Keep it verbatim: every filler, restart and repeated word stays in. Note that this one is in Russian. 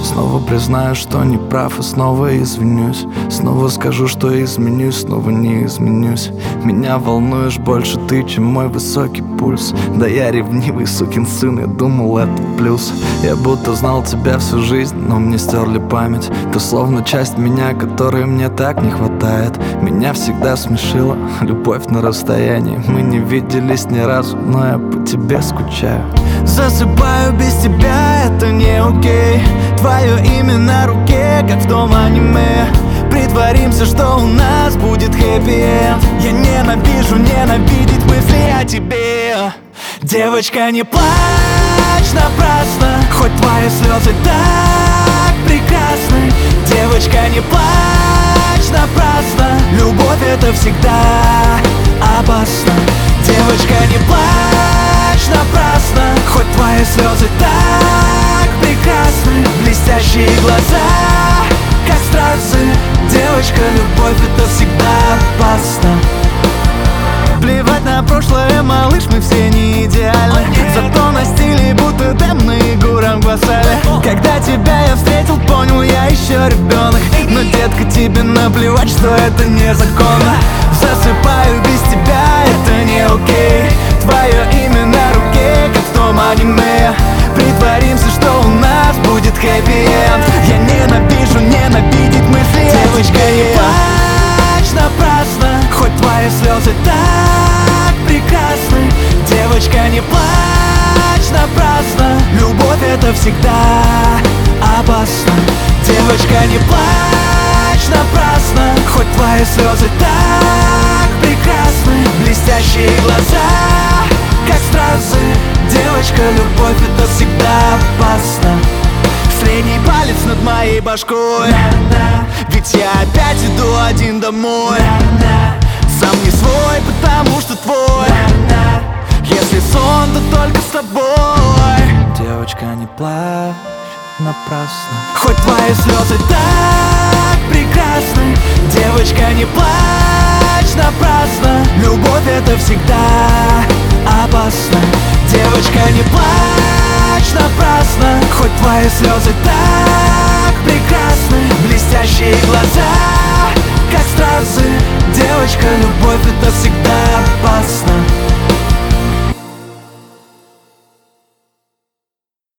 Снова признаю, что не прав, и снова извинюсь. Снова скажу, что изменюсь, снова не изменюсь. Меня волнуешь больше ты, чем мой высокий пульс. Да я ревнивый сукин сын, я думал, это плюс. Я будто знал тебя всю жизнь, но мне стерли память. Ты словно часть меня, которой мне так не хватает. Меня всегда смешила любовь на расстоянии. Мы не виделись ни разу, но я по тебе скучаю. Засыпаю без тебя, это не окей. Твое имя на руке, как в том аниме. Притворимся, что у нас будет хэппи-энд. Я ненавижу ненавидеть мысли о тебе. Девочка, не плачь напрасно, хоть твои слезы так прекрасны. Девочка, не плачь напрасно, любовь это всегда опасно. Девочка, не плачь напрасно, хоть твои слезы так прекрасны. Блестящие глаза, как стразы. Девочка, любовь это всегда опасно. Плевать на прошлое, малыш, мы все не идеальны. Зато на стиле будто Дэм на Егора Гвасале. Когда тебя я встретил, понял, я еще ребенок. Но, детка, тебе наплевать, что это незаконно. Засыпаю без тебя, это не окей. Твое имя на руке, как в том аниме. Притворимся, что у нас будет хэппи-энд. Я ненавижу ненавидеть мысли. Девочка, не плачь напрасно, хоть твои слезы так прекрасны. Девочка, не плачь напрасно, любовь это всегда опасно. Девочка, не плачь напрасно, хоть твои слезы так прекрасны. Блестящие глаза, как стразы. Девочка, любовь это всегда опасно. Средний палец над моей башкой, ведь я опять иду один домой. Сам не свой, потому что твой. Если сон, то только с тобой. Девочка, не плачь напрасно, хоть твои слезы так прекрасны. Девочка, не плачь напрасно, любовь это всегда опасно. Девочка, не плачь напрасно, хоть твои слезы так прекрасны. Блестящие глаза, как стразы. Девочка, любовь это всегда опасно.